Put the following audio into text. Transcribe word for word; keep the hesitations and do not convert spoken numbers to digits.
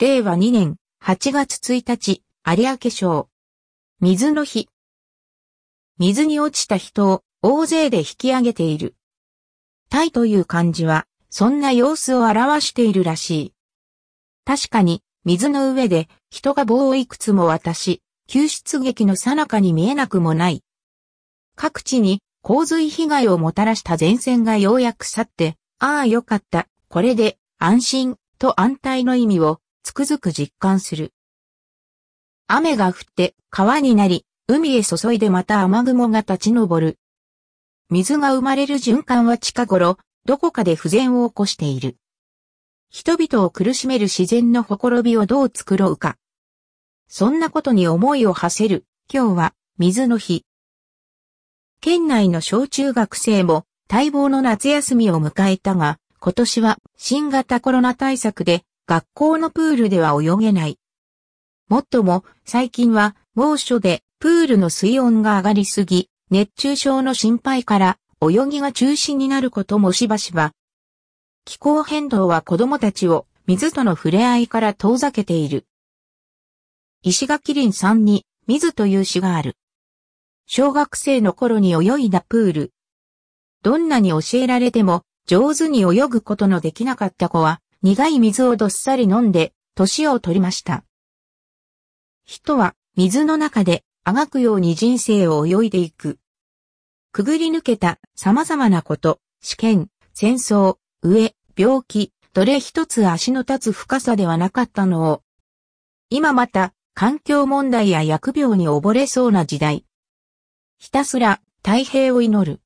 れいわにねんはちがつついたち、有明賞。水の日。水に落ちた人を大勢で引き上げている。鯛という漢字は、そんな様子を表しているらしい。確かに、水の上で人が棒をいくつも渡し、救出劇の最中に見えなくもない。各地に洪水被害をもたらした前線がようやく去って、ああよかった、これで安心と安泰の意味をつくづく実感する。雨が降って川になり、海へ注いでまた雨雲が立ち上る。水が生まれる循環は近頃、どこかで不全を起こしている。人々を苦しめる自然のほころびをどう作ろうか。そんなことに思いを馳せる、今日は水の日。県内の小中学生も待望の夏休みを迎えたが、今年は新型コロナ対策で学校のプールでは泳げない。もっとも最近は猛暑でプールの水温が上がりすぎ、熱中症の心配から泳ぎが中止になることもしばしば。気候変動は子供たちを水との触れ合いから遠ざけている。石垣林さんに水という詩がある。小学生の頃に泳いだプール。どんなに教えられても上手に泳ぐことのできなかった子は苦い水をどっさり飲んで年を取りました。人は水の中であがくように人生を泳いでいく。くぐり抜けた様々なこと、試験、戦争、飢え、病気、どれ一つ足の立つ深さではなかったのを。今また環境問題や疫病に溺れそうな時代。ひたすら太平を祈る。